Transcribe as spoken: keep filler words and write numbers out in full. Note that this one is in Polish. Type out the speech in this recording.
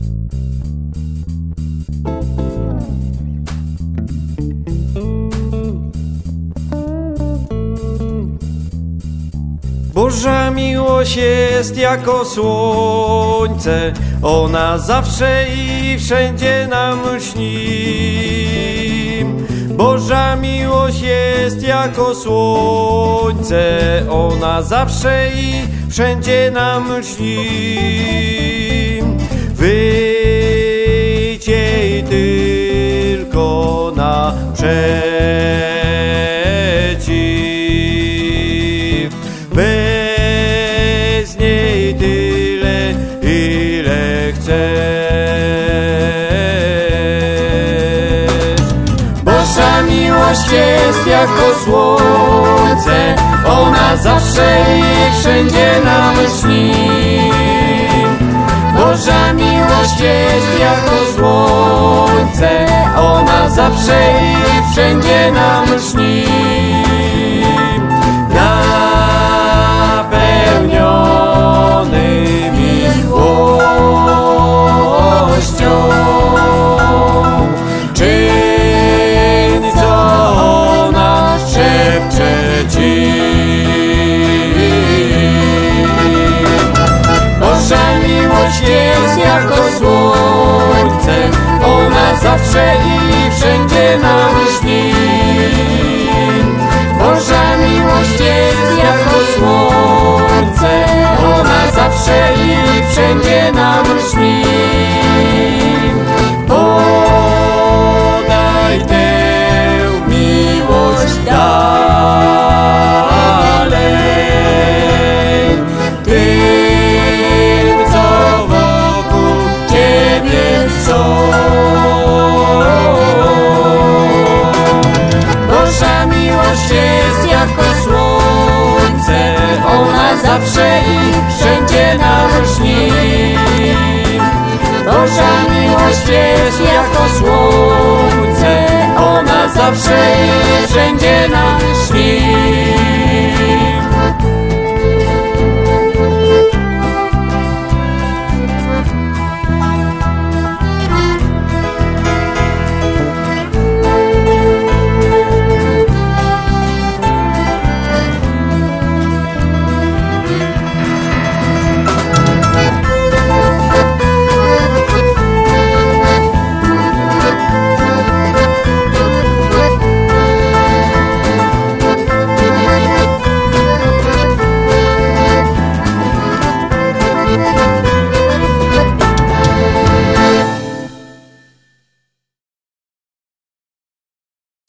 Boża miłość jest jako słońce, ona zawsze i wszędzie nam śni. Boża miłość jest jako słońce, ona zawsze i wszędzie nam śni. Wyjdź jej tylko naprzeciw, bez niej tyle, ile chcesz. Boża miłość jest jako słońce, ona zawsze i wszędzie nam śni. Boża miłość jest jako słońce, ona zawsze i wszędzie nam śni. Napełniony miłością, czyń, co ona szepcze ci. Boża miłość jest jako słońce, ona zawsze i wszędzie nam śni. Boża miłość jest jako słońce, ona zawsze i wszędzie nam śni. Podaj tę miłość dalej tym, co wokół ciebie są. Boża miłość jest jako słońce, ona zawsze i wszędzie nam śni. Boża miłość jest jako słońce, ona zawsze i wszędzie nam śni.